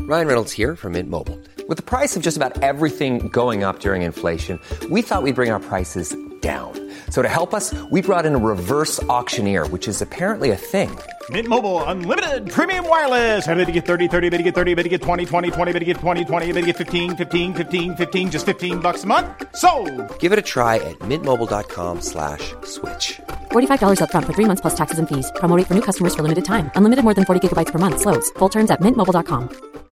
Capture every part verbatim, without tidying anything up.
Ryan Reynolds here from Mint Mobile. With the price of just about everything going up during inflation, we thought we'd bring our prices down. So to help us, we brought in a reverse auctioneer, which is apparently a thing. Mint Mobile Unlimited Premium Wireless. How to get thirty, thirty, how to get thirty, how to get twenty, twenty, twenty, how to get twenty, twenty, how to get fifteen, fifteen, fifteen, fifteen, just fifteen bucks a month? Sold! Give it a try at mintmobile.com slash switch. forty-five dollars up front for three months plus taxes and fees. Promo rate for new customers for limited time. Unlimited more than forty gigabytes per month. Slows full terms at mint mobile dot com.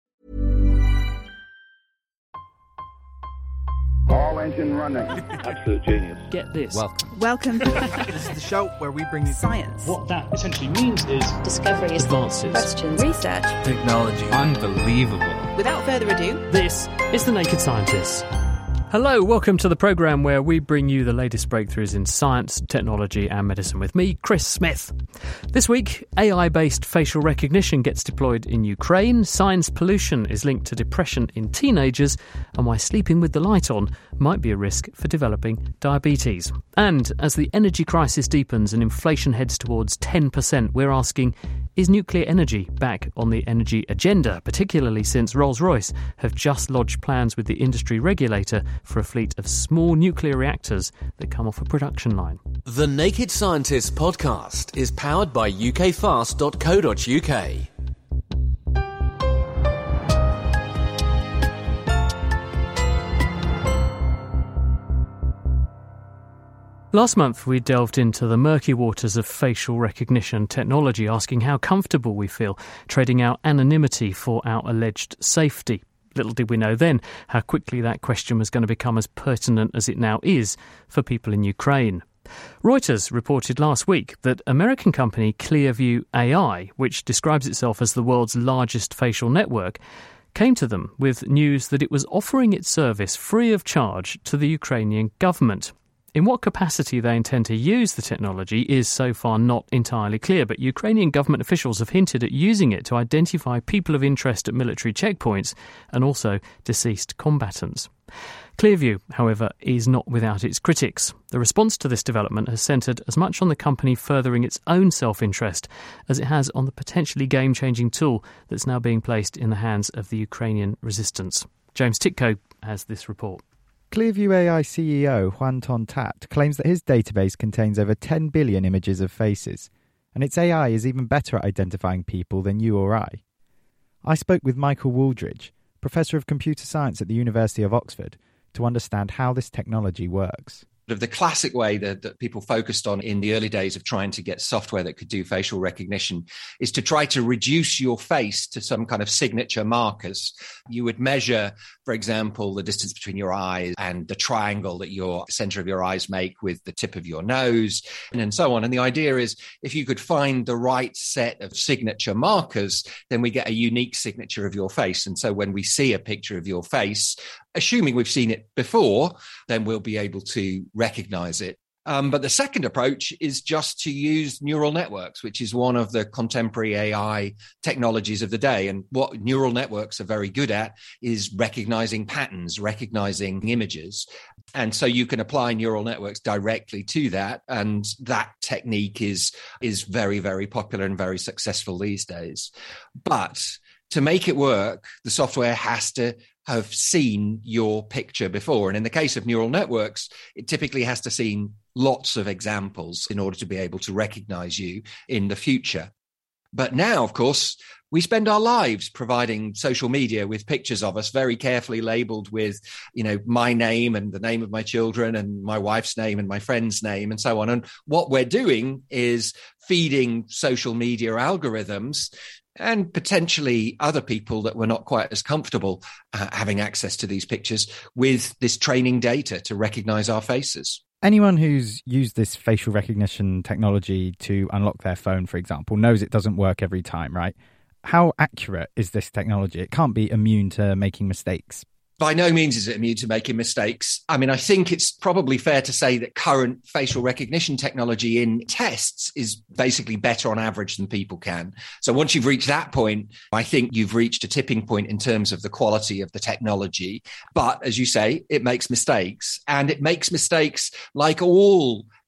All engine running. Absolute genius. Get this. Welcome. Welcome. This is the show where we bring you Science. What that essentially means is Discoveries. advances. Questions. Research. technology. Unbelievable. Without further ado, This is The Naked Scientists. Hello, welcome to the programme where we bring you the latest breakthroughs in science, technology and medicine with me, Chris Smith. This week, A I-based facial recognition gets deployed in Ukraine, signs pollution is linked to depression in teenagers, and why sleeping with the light on might be a risk for developing diabetes. And as the energy crisis deepens and inflation heads towards ten percent, we're asking, is nuclear energy back on the energy agenda, particularly since Rolls-Royce have just lodged plans with the industry regulator for a fleet of small nuclear reactors that come off a production line. The Naked Scientists podcast is powered by U K fast dot co dot U K. Last month, we delved into the murky waters of facial recognition technology, asking how comfortable we feel trading our anonymity for our alleged safety. Little did we know then how quickly that question was going to become as pertinent as it now is for people in Ukraine. Reuters reported last week that American company Clearview A I, which describes itself as the world's largest facial network, came to them with news that it was offering its service free of charge to the Ukrainian government. In what capacity they intend to use the technology is so far not entirely clear, but Ukrainian government officials have hinted at using it to identify people of interest at military checkpoints and also deceased combatants. Clearview, however, is not without its critics. The response to this development has centred as much on the company furthering its own self-interest as it has on the potentially game-changing tool that's now being placed in the hands of the Ukrainian resistance. James Titko has this report. Clearview A I C E O Hoan Ton-Tat claims that his database contains over ten billion images of faces, and its A I is even better at identifying people than you or I. I spoke with Michael Wooldridge, Professor of Computer Science at the University of Oxford, to understand how this technology works. Of the classic way that, that people focused on in the early days of trying to get software that could do facial recognition is to try to reduce your face to some kind of signature markers. You would measure, for example, the distance between your eyes and the triangle that your center of your eyes make with the tip of your nose, and, and so on. And the idea is if you could find the right set of signature markers, then we get a unique signature of your face. And so when we see a picture of your face, assuming we've seen it before, then we'll be able to recognize it. Um, but the second approach is just to use neural networks, which is one of the contemporary A I technologies of the day. And what neural networks are very good at is recognizing patterns, recognizing images. And so you can apply neural networks directly to that. And that technique is, is very, very popular and very successful these days. But to make it work, the software has to have seen your picture before. And in the case of neural networks, it typically has to see lots of examples in order to be able to recognize you in the future. But now, of course, we spend our lives providing social media with pictures of us very carefully labeled with, you know, my name and the name of my children and my wife's name and my friend's name and so on. And what we're doing is feeding social media algorithms and potentially other people that were not quite as comfortable uh, having access to these pictures with this training data to recognize our faces. Anyone who's used this facial recognition technology to unlock their phone, for example, knows it doesn't work every time, right? How accurate is this technology? It can't be immune to making mistakes. By no means is it immune to making mistakes. I mean, I think it's probably fair to say that current facial recognition technology in tests is basically better on average than people can. So once you've reached that point, I think you've reached a tipping point in terms of the quality of the technology. But as you say, it makes mistakes, and it makes mistakes like all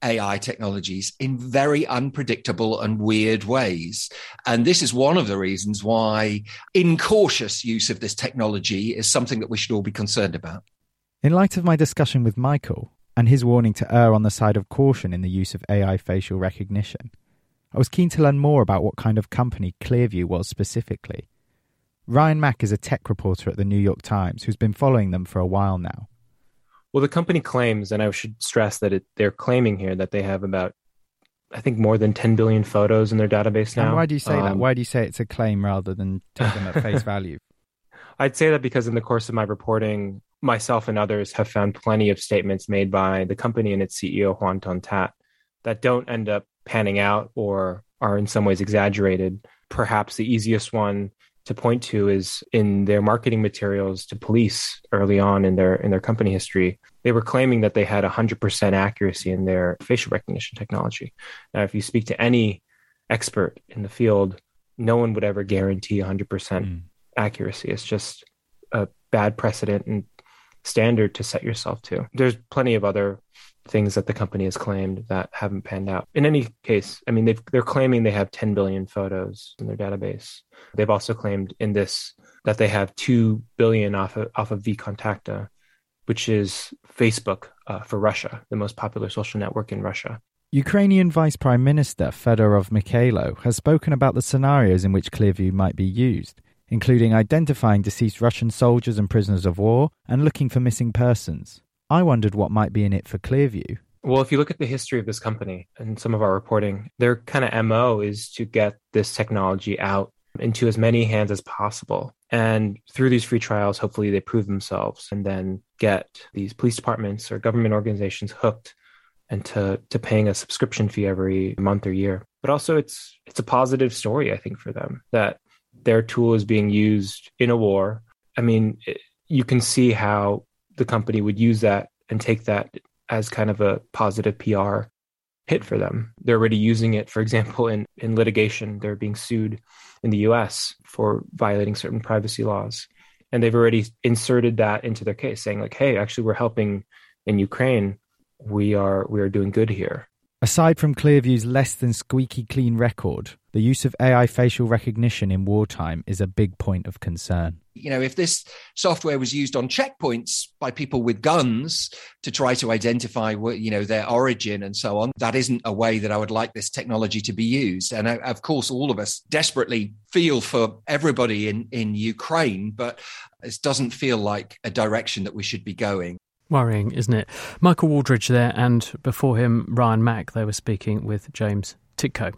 A I technologies in very unpredictable and weird ways. And this is one of the reasons why incautious use of this technology is something that we should all be concerned about. In light of my discussion with Michael and his warning to err on the side of caution in the use of A I facial recognition, I was keen to learn more about what kind of company Clearview was specifically. Ryan Mack is a tech reporter at the New York Times who's been following them for a while now. Well, the company claims, and I should stress that it, they're claiming here that they have about, I think, more than ten billion photos in their database now. And why do you say um, that? Why do you say it's a claim rather than take them at face value? I'd say that because in the course of my reporting, myself and others have found plenty of statements made by the company and its C E O, Hoan Ton-That, that don't end up panning out or are in some ways exaggerated. Perhaps the easiest one to point to is in their marketing materials to police early on in their in their company history. They were claiming that they had one hundred percent accuracy in their facial recognition technology. Now, if you speak to any expert in the field, no one would ever guarantee one hundred percent mm. accuracy. It's just a bad precedent and standard to set yourself to. There's plenty of other things that the company has claimed that haven't panned out. In any case, I mean, they've, they're claiming they have ten billion photos in their database. They've also claimed in this that they have two billion off of, off of vKontakte, which is Facebook uh, for Russia, the most popular social network in Russia. Ukrainian Vice Prime Minister Fedorov Mikhailo has spoken about the scenarios in which Clearview might be used, including identifying deceased Russian soldiers and prisoners of war and looking for missing persons. I wondered what might be in it for Clearview. Well, if you look at the history of this company and some of our reporting, their kind of M O is to get this technology out into as many hands as possible. And through these free trials, hopefully they prove themselves and then get these police departments or government organizations hooked and to, to paying a subscription fee every month or year. But also it's it's a positive story, I think, for them that their tool is being used in a war. I mean, it, you can see how the company would use that and take that as kind of a positive P R hit for them. They're already using it, for example, in, in litigation. They're being sued in the U S for violating certain privacy laws. And they've already inserted that into their case, saying like, hey, actually, we're helping in Ukraine. We are we are doing good here. Aside from Clearview's less than squeaky clean record, the use of A I facial recognition in wartime is a big point of concern. You know, if this software was used on checkpoints by people with guns to try to identify, you know, their origin and so on, that isn't a way that I would like this technology to be used. And of course, all of us desperately feel for everybody in, in Ukraine, but it doesn't feel like a direction that we should be going. Worrying, isn't it? Michael Waldridge there, and before him, Ryan Mack. They were speaking with James Tytko.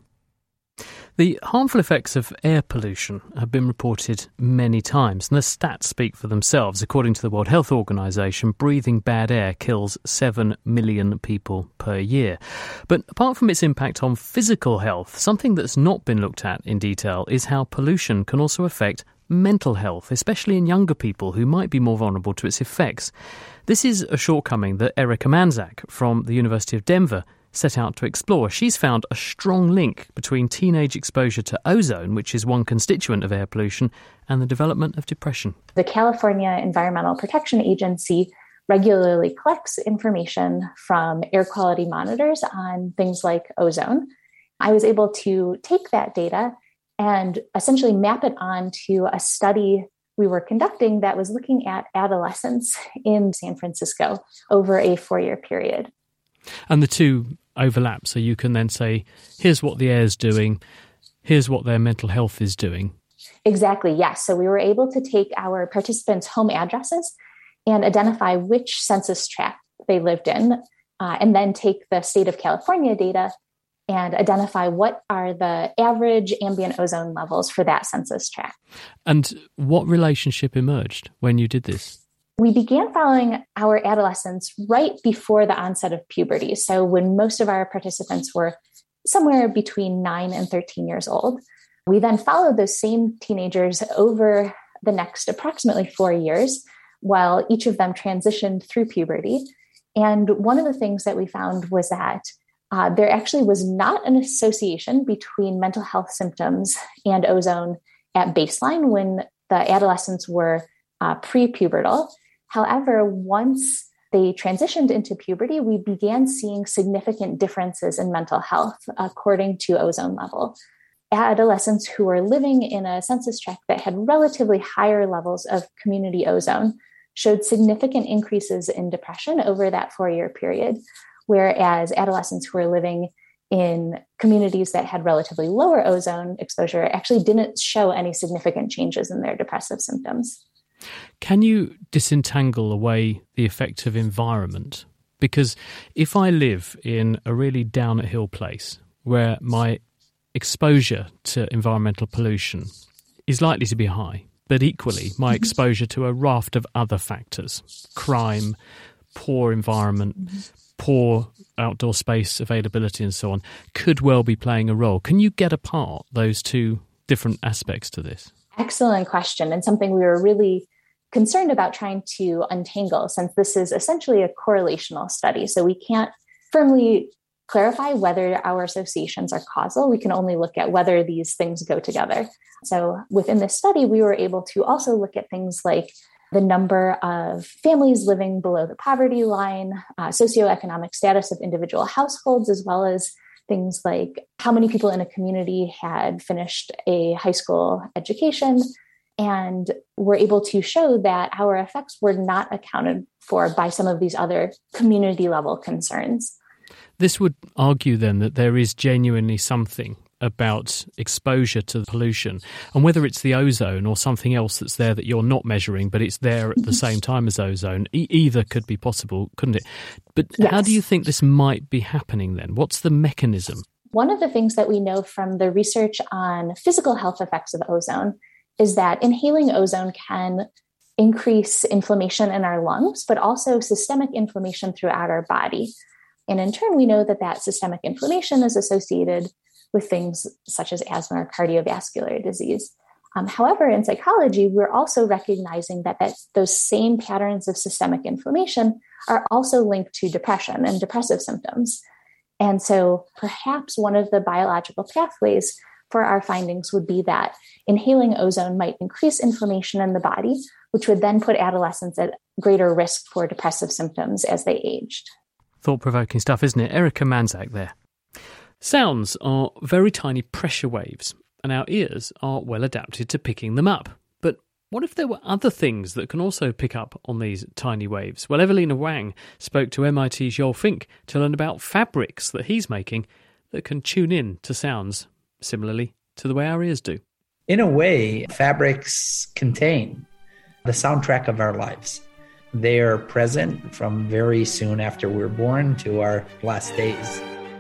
The harmful effects of air pollution have been reported many times, and the stats speak for themselves. According to the World Health Organization, breathing bad air kills seven million people per year. But apart from its impact on physical health, something that's not been looked at in detail is how pollution can also affect mental health, especially in younger people who might be more vulnerable to its effects. This is a shortcoming that Erica Manzak from the University of Denver set out to explore. She's found a strong link between teenage exposure to ozone, which is one constituent of air pollution, and the development of depression. The California Environmental Protection Agency regularly collects information from air quality monitors on things like ozone. I was able to take that data and essentially map it onto a study we were conducting that was looking at adolescents in San Francisco over a four-year period. And the two overlap, so you can then say, here's what the air's doing, here's what their mental health is doing. Exactly, yes. So we were able to take our participants' home addresses and identify which census tract they lived in, uh, and then take the state of California data and identify what are the average ambient ozone levels for that census tract. And what relationship emerged when you did this? We began following our adolescents right before the onset of puberty. So when most of our participants were somewhere between nine and thirteen years old, we then followed those same teenagers over the next approximately four years while each of them transitioned through puberty. And one of the things that we found was that Uh, there actually was not an association between mental health symptoms and ozone at baseline when the adolescents were uh, pre-pubertal. However, once they transitioned into puberty, we began seeing significant differences in mental health according to ozone level. Adolescents who were living in a census tract that had relatively higher levels of community ozone showed significant increases in depression over that four-year period, whereas adolescents who were living in communities that had relatively lower ozone exposure actually didn't show any significant changes in their depressive symptoms. Can you disentangle away the effect of environment? Because if I live in a really down-at-hill place where my exposure to environmental pollution is likely to be high, but equally my mm-hmm. exposure to a raft of other factors, crime, poor environment, mm-hmm. poor outdoor space availability and so on, could well be playing a role. Can you get apart those two different aspects to this? Excellent question, and something we were really concerned about trying to untangle, since this is essentially a correlational study. So we can't firmly clarify whether our associations are causal. We can only look at whether these things go together. So within this study, we were able to also look at things like the number of families living below the poverty line, uh, socioeconomic status of individual households, as well as things like how many people in a community had finished a high school education. And we're able to show that our effects were not accounted for by some of these other community level concerns. This would argue then that there is genuinely something about exposure to pollution, and whether it's the ozone or something else that's there that you're not measuring, but it's there at the same time as ozone, e- either could be possible, couldn't it? But yes. How do you think this might be happening then? What's the mechanism? One of the things that we know from the research on physical health effects of ozone is that inhaling ozone can increase inflammation in our lungs, but also systemic inflammation throughout our body. And in turn, we know that that systemic inflammation is associated with things such as asthma or cardiovascular disease. Um, however, in psychology, we're also recognizing that, that those same patterns of systemic inflammation are also linked to depression and depressive symptoms. And so perhaps one of the biological pathways for our findings would be that inhaling ozone might increase inflammation in the body, which would then put adolescents at greater risk for depressive symptoms as they aged. Thought-provoking stuff, isn't it? Erica Manzak there. Sounds are very tiny pressure waves, and our ears are well adapted to picking them up. But what if there were other things that can also pick up on these tiny waves? Well, Evelina Wang spoke to M I T's Joel Fink to learn about fabrics that he's making that can tune in to sounds similarly to the way our ears do. In a way, fabrics contain the soundtrack of our lives. They are present from very soon after we're born to our last days.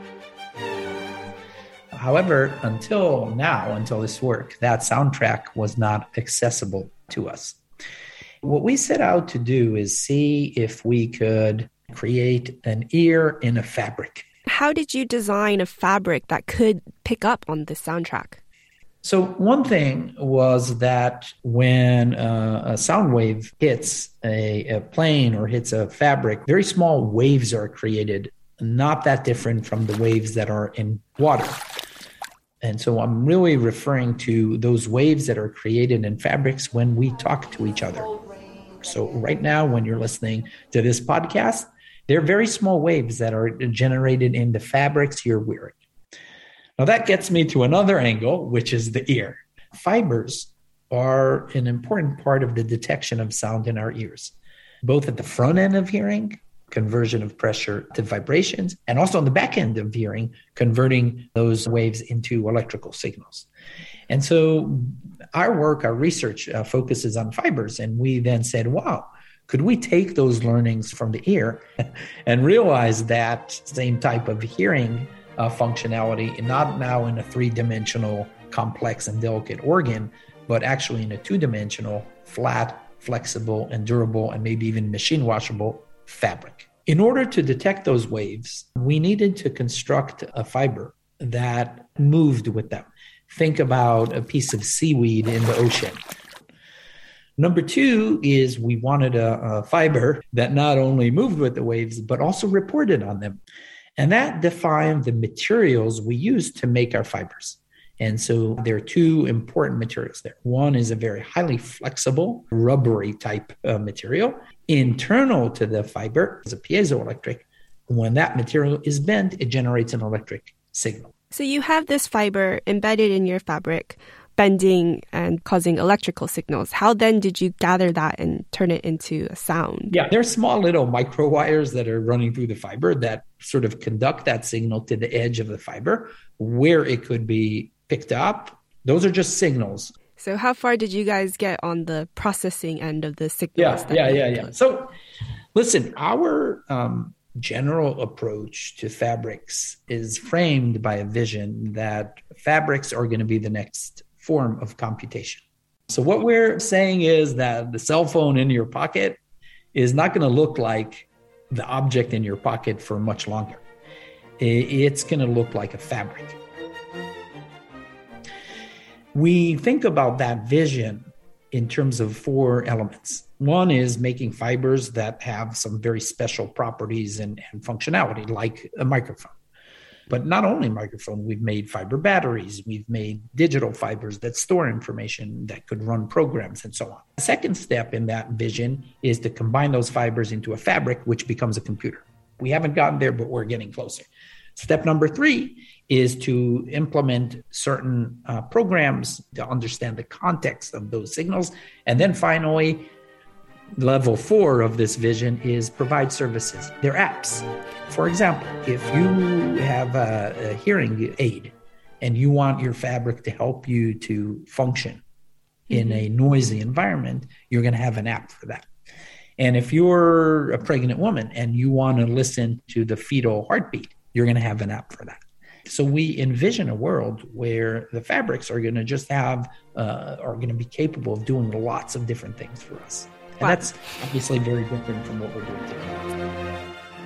However, until now, until this work, that soundtrack was not accessible to us. What we set out to do is see if we could create an ear in a fabric. How did you design a fabric that could pick up on this soundtrack? So one thing was that when uh, a sound wave hits a, a plane or hits a fabric, very small waves are created, not that different from the waves that are in water. And so I'm really referring to those waves that are created in fabrics when we talk to each other. So right now, when you're listening to this podcast, they're very small waves that are generated in the fabrics you're wearing. Now that gets me to another angle, which is the ear. Fibers are an important part of the detection of sound in our ears, both at the front end of hearing, conversion of pressure to vibrations, and also on the back end of hearing, converting those waves into electrical signals. And so our work, our research uh, focuses on fibers. And we then said, wow, could we take those learnings from the ear and realize that same type of hearing uh, functionality, not now in a three-dimensional complex and delicate organ, but actually in a two-dimensional, flat, flexible, and durable, and maybe even machine washable fabric. In order to detect those waves, we needed to construct a fiber that moved with them. Think about a piece of seaweed in the ocean. Number two is we wanted a, a fiber that not only moved with the waves, but also reported on them. And that defined the materials we used to make our fibers. And so there are two important materials there. One is a very highly flexible, rubbery type of material. Internal to the fiber is a piezoelectric. When that material is bent, it generates an electric signal. So you have this fiber embedded in your fabric, bending and causing electrical signals. How then did you gather that and turn it into a sound? Yeah, there's small little micro wires that are running through the fiber that sort of conduct that signal to the edge of the fiber where it could be picked up. Those are just signals. So how far did you guys get on the processing end of the signals? Yeah, yeah, yeah, yeah. So listen, our um, general approach to fabrics is framed by a vision that fabrics are going to be the next form of computation. So what we're saying is that the cell phone in your pocket is not going to look like the object in your pocket for much longer. It's going to look like a fabric. We think about that vision in terms of four elements. One is making fibers that have some very special properties and, and functionality, like a microphone. But not only microphone, we've made fiber batteries, we've made digital fibers that store information, that could run programs, and so on. The second step in that vision is to combine those fibers into a fabric, which becomes a computer. We haven't gotten there, but we're getting closer. Step number three is to implement certain uh, programs to understand the context of those signals. And then finally, level four of this vision is provide services. They're apps. For example, if you have a, a hearing aid and you want your fabric to help you to function in a noisy environment, you're going to have an app for that. And if you're a pregnant woman and you want to listen to the fetal heartbeat, you're going to have an app for that. So we envision a world where the fabrics are going to just have, uh, are going to be capable of doing lots of different things for us. And wow. That's obviously very different from what we're doing today.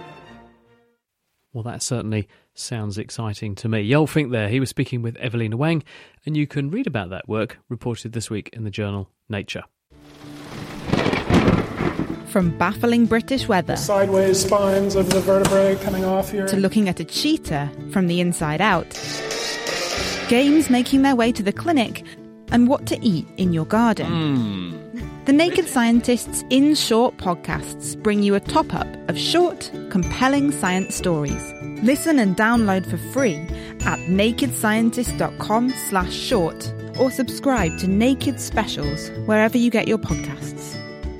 Well, that certainly sounds exciting to me. Yol Fink there, he was speaking with Evelina Wang, and you can read about that work reported this week in the journal Nature. From baffling British weather, the sideways spines of the vertebrae coming off here, to looking at a cheetah from the inside out, games making their way to the clinic, and what to eat in your garden. Mm. The Naked Scientists In Short podcasts bring you a top-up of short, compelling science stories. Listen and download for free at nakedscientist.com slash short or subscribe to Naked Specials wherever you get your podcasts.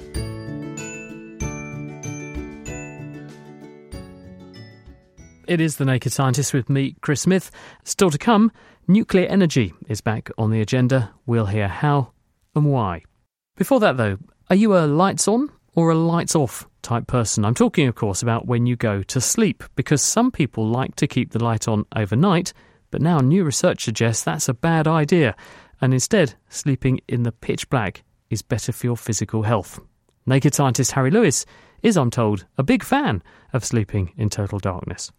It is The Naked Scientist with me, Chris Smith. Still to come, nuclear energy is back on the agenda. We'll hear how and why. Before that, though, are you a lights on or a lights off type person? I'm talking, of course, about when you go to sleep, because some people like to keep the light on overnight, but now new research suggests that's a bad idea, and instead, sleeping in the pitch black is better for your physical health. Naked Scientist Harry Lewis is, I'm told, a big fan of sleeping in total darkness.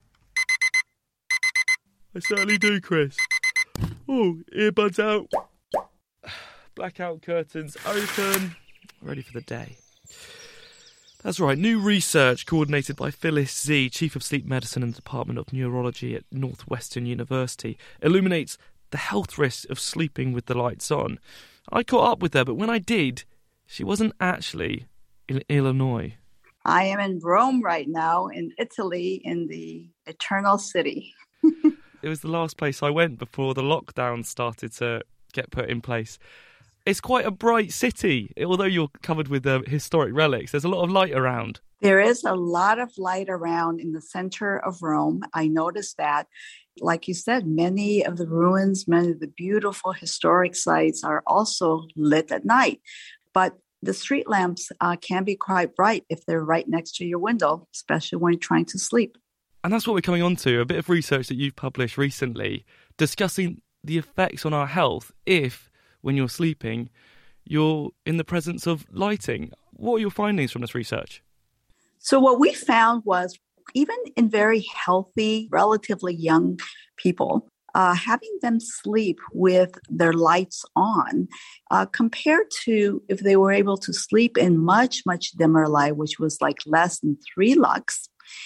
I certainly do, Chris. Oh, earbuds out. Blackout curtains open. Ready for the day. That's right, new research coordinated by Phyllis Zee, Chief of Sleep Medicine in the Department of Neurology at Northwestern University, illuminates the health risks of sleeping with the lights on. I caught up with her, but when I did, she wasn't actually in Illinois. I am in Rome right now, in Italy, in the Eternal City. It was the last place I went before the lockdown started to get put in place. It's quite a bright city, although you're covered with uh, historic relics. There's a lot of light around. There is a lot of light around in the center of Rome. I noticed that. Like you said, many of the ruins, many of the beautiful historic sites are also lit at night. But the street lamps uh, can be quite bright if they're right next to your window, especially when you're trying to sleep. And that's what we're coming on to, a bit of research that you've published recently, discussing the effects on our health if, when you're sleeping, you're in the presence of lighting. What are your findings from this research? So what we found was, even in very healthy, relatively young people, uh, having them sleep with their lights on, uh, compared to if they were able to sleep in much, much dimmer light, which was like less than three lux,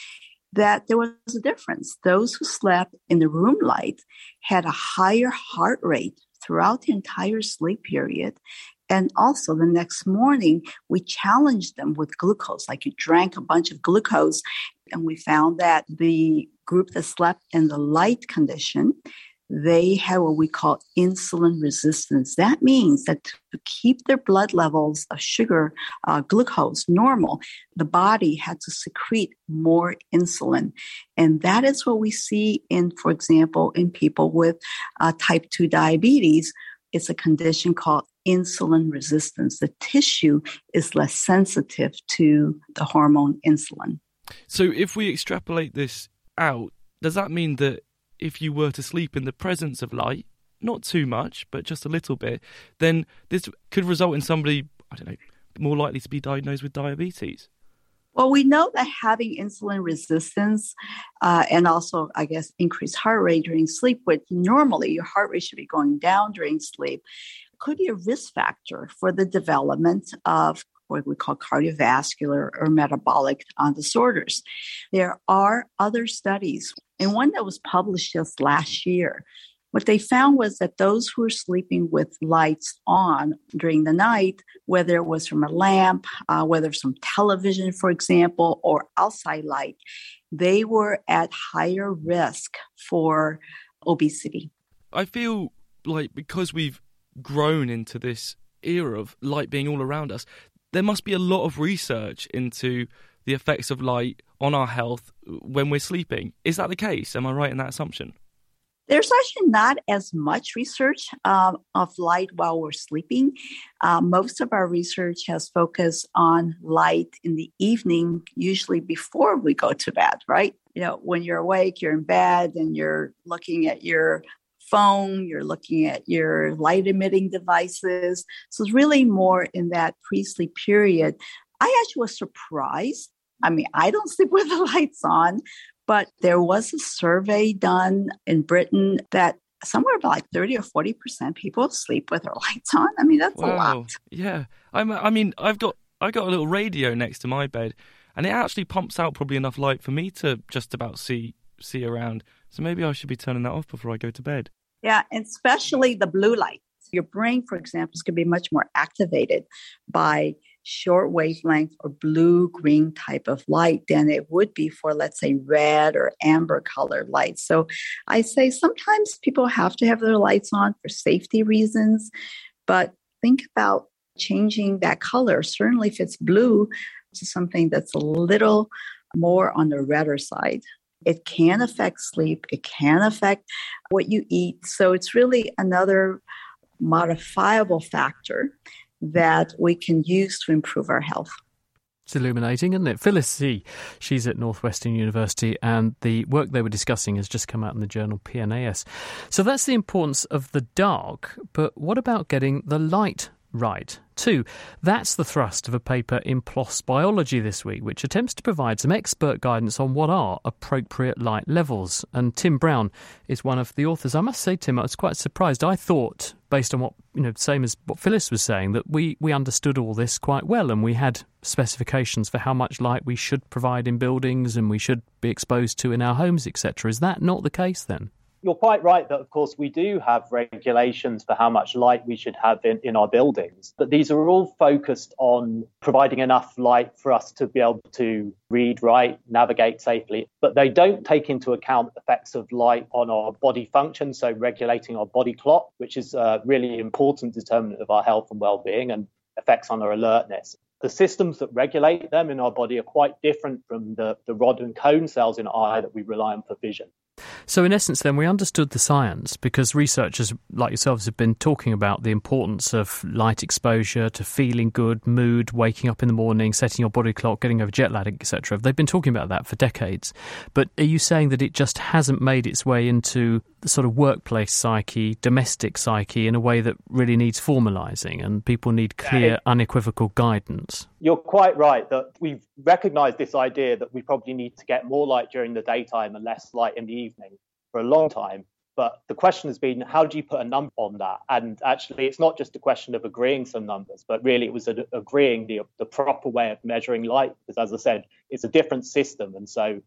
that there was a difference. Those who slept in the room light had a higher heart rate throughout the entire sleep period. And also the next morning, we challenged them with glucose, like you drank a bunch of glucose. And we found that the group that slept in the light condition, they had what we call insulin resistance. That means that to keep their blood levels of sugar, uh, glucose normal, the body had to secrete more insulin. And that is what we see in, for example, in people with uh, type two diabetes. It's a condition called insulin resistance. The tissue is less sensitive to the hormone insulin. So if we extrapolate this out, does that mean that if you were to sleep in the presence of light, not too much, but just a little bit, then this could result in somebody, I don't know, more likely to be diagnosed with diabetes? Well, we know that having insulin resistance uh, and also, I guess, increased heart rate during sleep, which normally your heart rate should be going down during sleep, could be a risk factor for the development of what we call cardiovascular or metabolic uh, disorders. There are other studies, and one that was published just last year. What they found was that those who were sleeping with lights on during the night, whether it was from a lamp, uh, whether it's from television, for example, or outside light, they were at higher risk for obesity. I feel like because we've grown into this era of light being all around us, there must be a lot of research into the effects of light on our health when we're sleeping. Is that the case? Am I right in that assumption? There's actually not as much research um, of light while we're sleeping. Uh, most of our research has focused on light in the evening, usually before we go to bed, right? You know, when you're awake, you're in bed and you're looking at your phone, you're looking at your light emitting devices. So it's really more in that pre-sleep period. I actually was surprised. I mean, I don't sleep with the lights on, but there was a survey done in Britain that somewhere about like thirty or forty percent people sleep with their lights on. I mean, that's wow. a lot. Yeah. I'm, I mean, I've got I got a little radio next to my bed, and it actually pumps out probably enough light for me to just about see see around. So maybe I should be turning that off before I go to bed. Yeah, and especially the blue light. Your brain, for example, is going to be much more activated by short wavelength or blue-green type of light than it would be for, let's say, red or amber colored light. So I say sometimes people have to have their lights on for safety reasons, but think about changing that color. Certainly if it's blue to something that's a little more on the redder side. It can affect sleep. It can affect what you eat. So it's really another modifiable factor that we can use to improve our health. It's illuminating, isn't it? Phyllis C, she's at Northwestern University, and the work they were discussing has just come out in the journal P N A S. So that's the importance of the dark, but what about getting the light right? Too, that's the thrust of a paper in PLOS Biology this week, which attempts to provide some expert guidance on what are appropriate light levels. And Tim Brown is one of the authors. I must say, Tim, I was quite surprised. I thought, based on what, you know, same as what Phyllis was saying, that we, we understood all this quite well, and we had specifications for how much light we should provide in buildings and we should be exposed to in our homes, et cetera. Is that not the case then? You're quite right that, of course, we do have regulations for how much light we should have in, in our buildings. But these are all focused on providing enough light for us to be able to read, write, navigate safely. But they don't take into account effects of light on our body function, so regulating our body clock, which is a really important determinant of our health and well-being, and effects on our alertness. The systems that regulate them in our body are quite different from the, the rod and cone cells in our eye that we rely on for vision. So in essence, then, we understood the science because researchers like yourselves have been talking about the importance of light exposure to feeling good, mood, waking up in the morning, setting your body clock, getting over jet lag, et cetera. They've been talking about that for decades. But are you saying that it just hasn't made its way into the sort of workplace psyche, domestic psyche, in a way that really needs formalising and people need clear, unequivocal guidance? You're quite right that we've recognised this idea that we probably need to get more light during the daytime and less light in the evening for a long time. But the question has been, how do you put a number on that? And actually, it's not just a question of agreeing some numbers, but really it was a, agreeing the, the proper way of measuring light. Because as I said, it's a different system. And so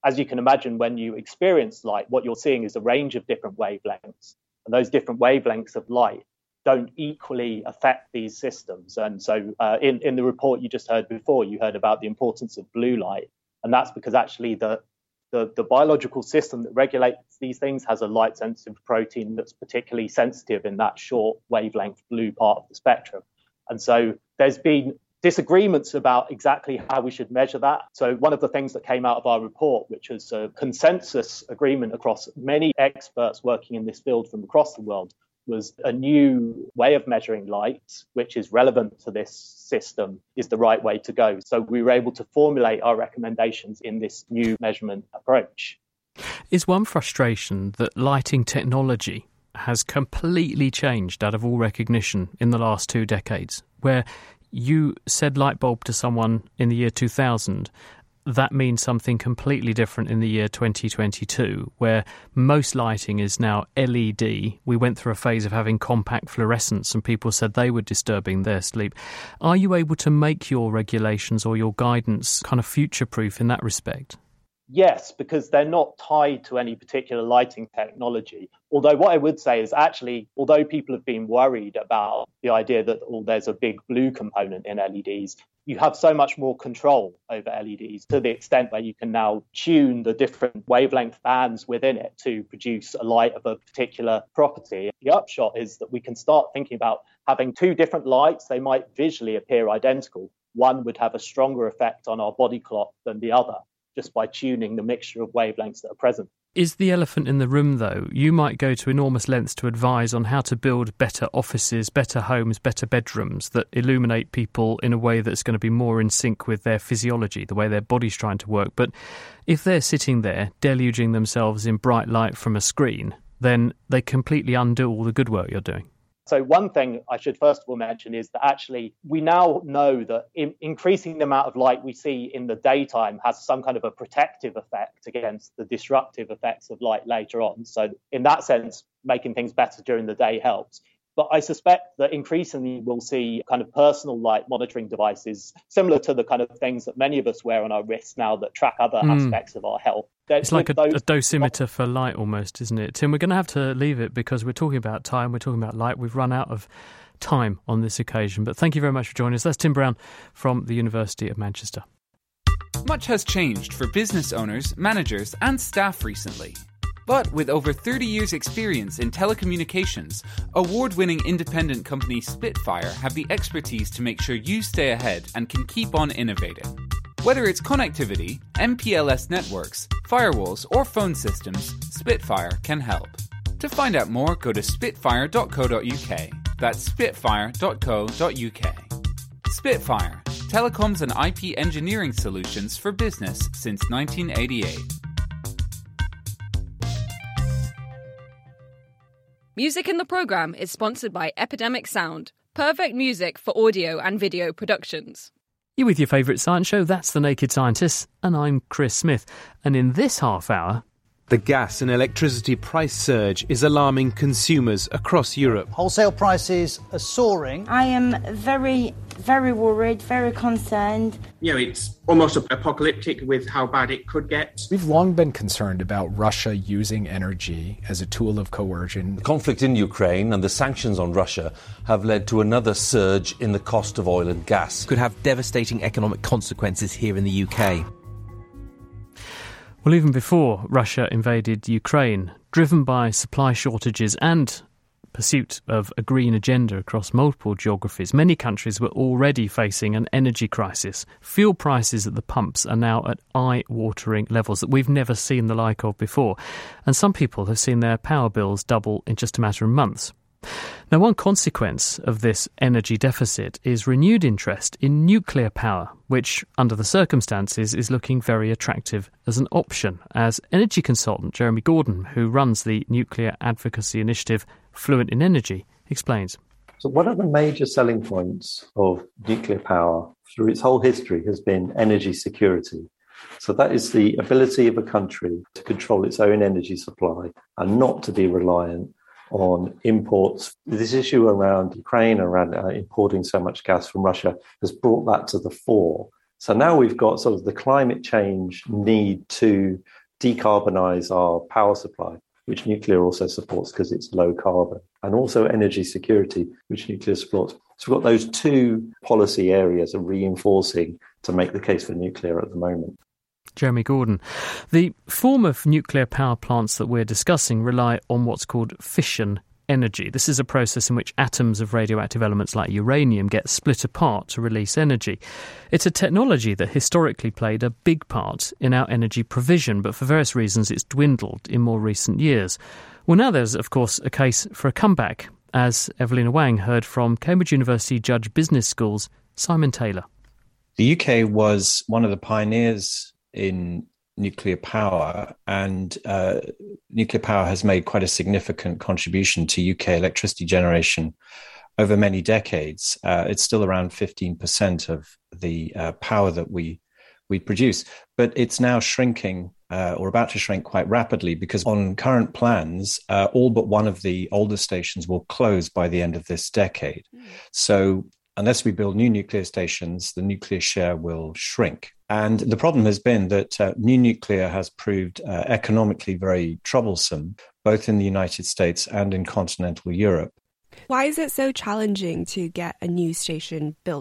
as you can imagine, when you experience light, what you're seeing is a range of different wavelengths. And those different wavelengths of light don't equally affect these systems. And so uh, in, in the report you just heard before, you heard about the importance of blue light. And that's because actually the, the, the biological system that regulates these things has a light-sensitive protein that's particularly sensitive in that short wavelength blue part of the spectrum. And so there's been disagreements about exactly how we should measure that. So one of the things that came out of our report, which was a consensus agreement across many experts working in this field from across the world, was a new way of measuring light, which is relevant to this system, is the right way to go. So we were able to formulate our recommendations in this new measurement approach. Is one frustration that lighting technology has completely changed out of all recognition in the last two decades, where you said light bulb to someone in the year two thousand, that means something completely different in the year twenty twenty-two, where most lighting is now L E D. We went through a phase of having compact fluorescents and people said they were disturbing their sleep. Are you able to make your regulations or your guidance kind of future-proof in that respect? Yes, because they're not tied to any particular lighting technology. Although what I would say is actually, although people have been worried about the idea that oh, there's a big blue component in L E Ds, you have so much more control over L E Ds to the extent where you can now tune the different wavelength bands within it to produce a light of a particular property. The upshot is that we can start thinking about having two different lights. They might visually appear identical. One would have a stronger effect on our body clock than the other, just by tuning the mixture of wavelengths that are present. Is the elephant in the room, though? You might go to enormous lengths to advise on how to build better offices, better homes, better bedrooms that illuminate people in a way that's going to be more in sync with their physiology, the way their body's trying to work. But if they're sitting there deluging themselves in bright light from a screen, then they completely undo all the good work you're doing. So one thing I should first of all mention is that actually we now know that in increasing the amount of light we see in the daytime has some kind of a protective effect against the disruptive effects of light later on. So in that sense, making things better during the day helps. But I suspect that increasingly we'll see kind of personal light monitoring devices similar to the kind of things that many of us wear on our wrists now that track other mm. aspects of our health. There's it's like a, those... a dosimeter for light almost, isn't it? Tim, we're going to have to leave it because we're talking about time, we're talking about light. We've run out of time on this occasion. But thank you very much for joining us. That's Tim Brown from the University of Manchester. Much has changed for business owners, managers and staff recently. But with over thirty years' experience in telecommunications, award-winning independent company Spitfire have the expertise to make sure you stay ahead and can keep on innovating. Whether it's connectivity, M P L S networks, firewalls or phone systems, Spitfire can help. To find out more, go to spitfire dot co dot uk. That's spitfire dot co dot uk. Spitfire, telecoms and I P engineering solutions for business since nineteen eighty-eight. Music in the programme is sponsored by Epidemic Sound, perfect music for audio and video productions. You're with your favourite science show, that's The Naked Scientists, and I'm Chris Smith. And in this half hour... The gas and electricity price surge is alarming consumers across Europe. Wholesale prices are soaring. I am very, very worried, very concerned. You know, it's almost apocalyptic with how bad it could get. We've long been concerned about Russia using energy as a tool of coercion. The conflict in Ukraine and the sanctions on Russia have led to another surge in the cost of oil and gas. Could have devastating economic consequences here in the U K. Well, even before Russia invaded Ukraine, driven by supply shortages and pursuit of a green agenda across multiple geographies, many countries were already facing an energy crisis. Fuel prices at the pumps are now at eye-watering levels that we've never seen the like of before. And some people have seen their power bills double in just a matter of months. Now, one consequence of this energy deficit is renewed interest in nuclear power, which, under the circumstances, is looking very attractive as an option, as energy consultant Jeremy Gordon, who runs the nuclear advocacy initiative Fluent in Energy, explains. So one of the major selling points of nuclear power through its whole history has been energy security. So that is the ability of a country to control its own energy supply and not to be reliant on imports. This issue around Ukraine, around uh, importing so much gas from Russia, has brought that to the fore So now we've got sort of the climate change need to decarbonize our power supply, which nuclear also supports because it's low carbon, and also energy security, which nuclear supports. So we've got those two policy areas are reinforcing to make the case for nuclear at the moment. Jeremy Gordon. The form of nuclear power plants that we're discussing rely on what's called fission energy. This is a process in which atoms of radioactive elements like uranium get split apart to release energy. It's a technology that historically played a big part in our energy provision, but for various reasons it's dwindled in more recent years. Well, now there's, of course, a case for a comeback, as Evelina Wang heard from Cambridge University Judge Business School's Simon Taylor. The U K was one of the pioneers in nuclear power, and uh, nuclear power has made quite a significant contribution to U K electricity generation over many decades. Uh, it's still around fifteen percent of the uh, power that we we produce, but it's now shrinking uh, or about to shrink quite rapidly because on current plans, uh, all but one of the older stations will close by the end of this decade. Mm. So unless we build new nuclear stations, the nuclear share will shrink. And the problem has been that uh, new nuclear has proved uh, economically very troublesome, both in the United States and in continental Europe. Why is it so challenging to get a new station built?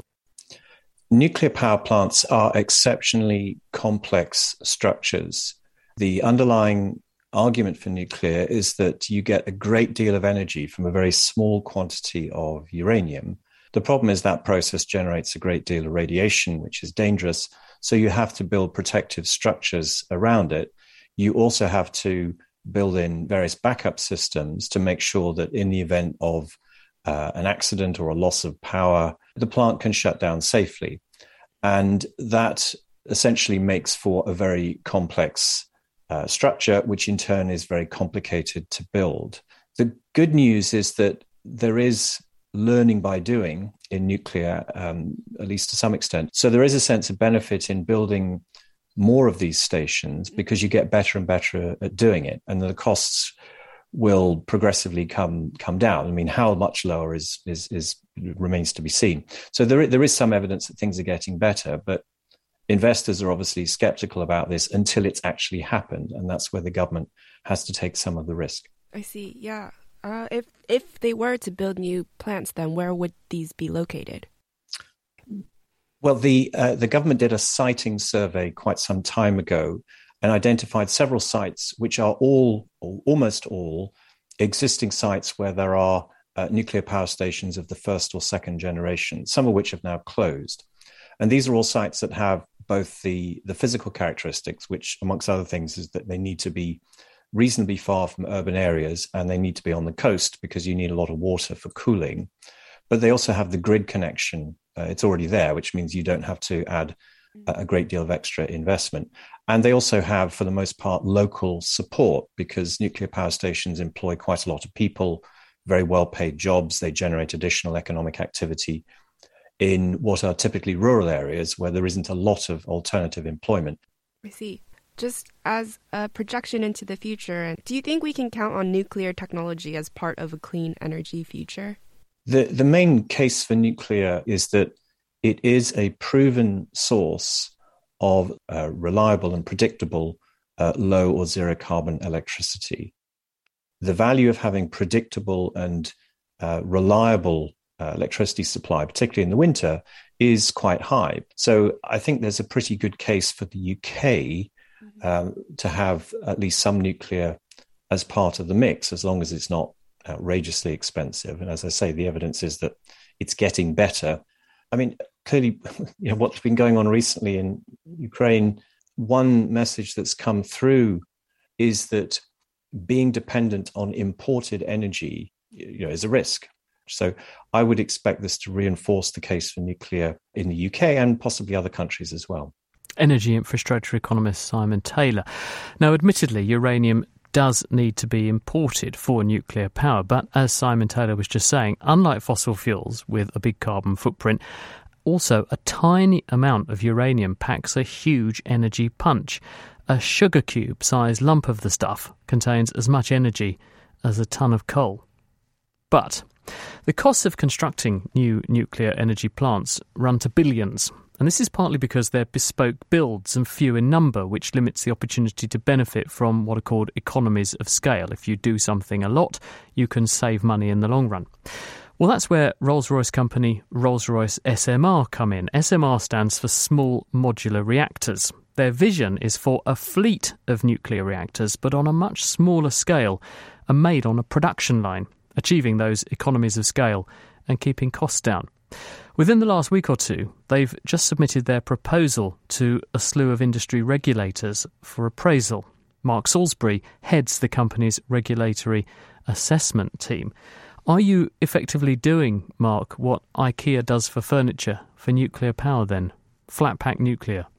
Nuclear power plants are exceptionally complex structures. The underlying argument for nuclear is that you get a great deal of energy from a very small quantity of uranium. The problem is that process generates a great deal of radiation, which is dangerous. So you have to build protective structures around it. You also have to build in various backup systems to make sure that in the event of uh, an accident or a loss of power, the plant can shut down safely. And that essentially makes for a very complex uh, structure, which in turn is very complicated to build. The good news is that there is learning by doing in nuclear, um, at least to some extent. So there is a sense of benefit in building more of these stations because you get better and better at doing it, and the costs will progressively come come down. I mean, how much lower is is, is remains to be seen. So there there is some evidence that things are getting better, but investors are obviously skeptical about this until it's actually happened, and that's where the government has to take some of the risk. I see. Yeah. Uh, if if they were to build new plants, then where would these be located? Well, the uh, the government did a siting survey quite some time ago and identified several sites, which are all, or almost all, existing sites where there are uh, nuclear power stations of the first or second generation, some of which have now closed. And these are all sites that have both the, the physical characteristics, which, amongst other things, is that they need to be reasonably far from urban areas and they need to be on the coast because you need a lot of water for cooling. But they also have the grid connection. Uh, it's already there, which means you don't have to add a great deal of extra investment. And they also have, for the most part, local support because nuclear power stations employ quite a lot of people, very well-paid jobs. They generate additional economic activity in what are typically rural areas where there isn't a lot of alternative employment. I see. Just as a projection into the future, do you think we can count on nuclear technology as part of a clean energy future? The, the main case for nuclear is that it is a proven source of uh, reliable and predictable uh, low or zero carbon electricity. The value of having predictable and uh, reliable uh, electricity supply, particularly in the winter, is quite high. So I think there's a pretty good case for the U K um, to have at least some nuclear as part of the mix, as long as it's not outrageously expensive. And as I say, the evidence is that it's getting better. I mean, clearly, you know, what's been going on recently in Ukraine, one message that's come through is that being dependent on imported energy, you know, is a risk. So I would expect this to reinforce the case for nuclear in the U K and possibly other countries as well. Energy infrastructure economist Simon Taylor. Now, admittedly, uranium does need to be imported for nuclear power. But as Simon Taylor was just saying, unlike fossil fuels with a big carbon footprint, also a tiny amount of uranium packs a huge energy punch. A sugar cube-sized lump of the stuff contains as much energy as a ton of coal. But The costs of constructing new nuclear energy plants run to billions. And this is partly because they're bespoke builds and few in number, which limits the opportunity to benefit from what are called economies of scale. If you do something a lot, you can save money in the long run. Well, that's where Rolls-Royce company Rolls-Royce S M R come in. S M R stands for Small Modular Reactors. Their vision is for a fleet of nuclear reactors, but on a much smaller scale and made on a production line, achieving those economies of scale and keeping costs down. Within the last week or two, they've just submitted their proposal to a slew of industry regulators for appraisal. Mark Salisbury heads the company's regulatory assessment team. Are you effectively doing, Mark, what IKEA does for furniture for nuclear power then? Flat pack nuclear.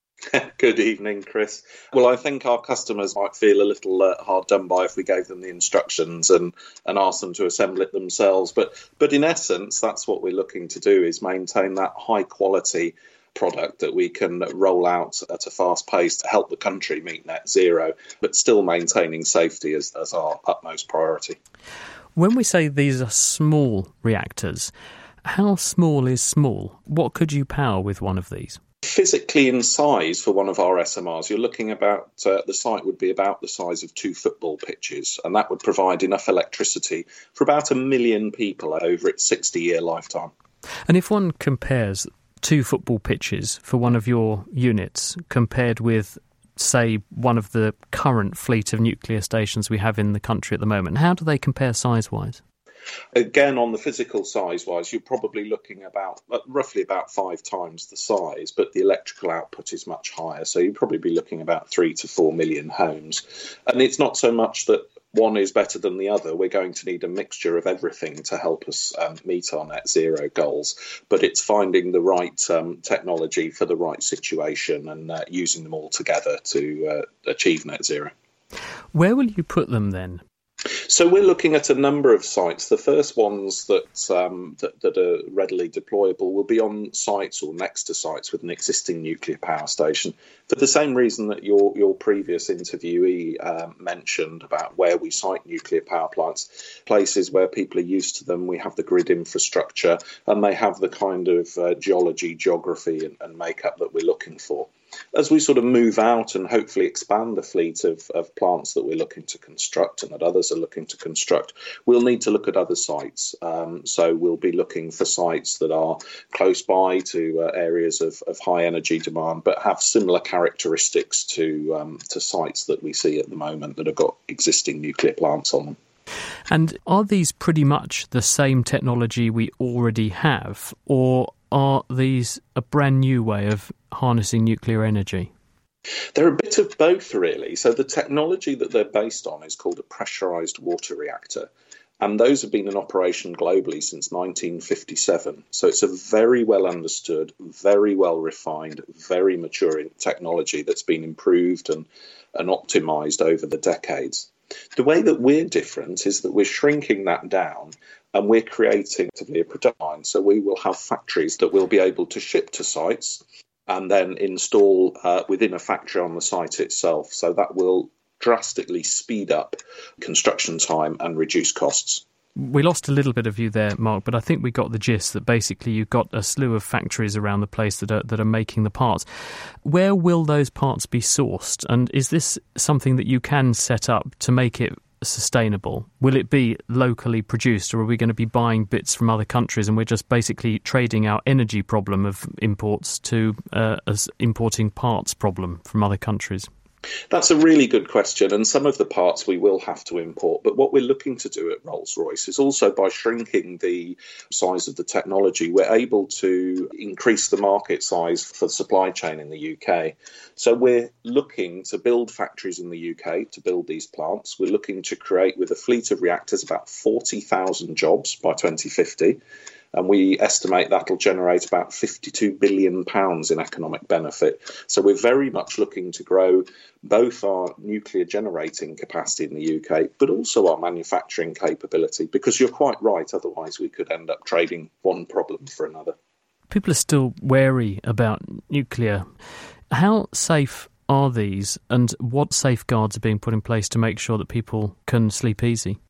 Good evening, Chris. Well, I think our customers might feel a little uh, hard done by if we gave them the instructions and, and asked them to assemble it themselves. But but in essence, that's what we're looking to do, is maintain that high quality product that we can roll out at a fast pace to help the country meet net zero, but still maintaining safety as, as our utmost priority. When we say these are small reactors, how small is small? What could you power with one of these? Physically in size for one of our S M Rs, you're looking about, uh, the site would be about the size of two football pitches, and that would provide enough electricity for about a million people over its sixty-year lifetime. And if one compares two football pitches for one of your units compared with, say, one of the current fleet of nuclear stations we have in the country at the moment, how do they compare size-wise? Again, on the physical size-wise, you're probably looking about uh, roughly about five times the size, but the electrical output is much higher. So you'd probably be looking about three to four million homes. And it's not so much that one is better than the other. We're going to need a mixture of everything to help us um, meet our net zero goals. But it's finding the right um, technology for the right situation and uh, using them all together to uh, achieve net zero. Where will you put them then? So we're looking at a number of sites. The first ones that, um, that that are readily deployable will be on sites or next to sites with an existing nuclear power station, for the same reason that your your previous interviewee um, mentioned about where we site nuclear power plants, places where people are used to them. We have the grid infrastructure and they have the kind of uh, geology, geography and, and makeup that we're looking for. As we sort of move out and hopefully expand the fleet of, of plants that we're looking to construct and that others are looking to construct, we'll need to look at other sites. Um, so we'll be looking for sites that are close by to uh, areas of, of high energy demand, but have similar characteristics to um, to sites that we see at the moment that have got existing nuclear plants on them. And are these pretty much the same technology we already have, or are these a brand new way of harnessing nuclear energy? They're a bit of both, really. So the technology that they're based on is called a pressurised water reactor. And those have been in operation globally since nineteen fifty-seven. So it's a very well understood, very well refined, very mature technology that's been improved and, and optimised over the decades. The way that we're different is that we're shrinking that down and we're creating a production line. So we will have factories that we'll be able to ship to sites and then install uh, within a factory on the site itself. So that will drastically speed up construction time and reduce costs. We lost a little bit of you there, Mark, but I think we got the gist that basically you've got a slew of factories around the place that are, that are making the parts. Where will those parts be sourced? And is this something that you can set up to make it sustainable? Will it be locally produced, or are we going to be buying bits from other countries and we're just basically trading our energy problem of imports to uh, as importing parts problem from other countries? That's a really good question, and some of the parts we will have to import. But what we're looking to do at Rolls-Royce is also, by shrinking the size of the technology, we're able to increase the market size for the supply chain in the U K. So we're looking to build factories in the U K to build these plants. We're looking to create, with a fleet of reactors, about forty thousand jobs by twenty fifty. And we estimate that'll generate about fifty-two billion pounds in economic benefit. So we're very much looking to grow both our nuclear generating capacity in the U K, but also our manufacturing capability, because you're quite right, otherwise we could end up trading one problem for another. People are still wary about nuclear. How safe are these, and what safeguards are being put in place to make sure that people can sleep easy?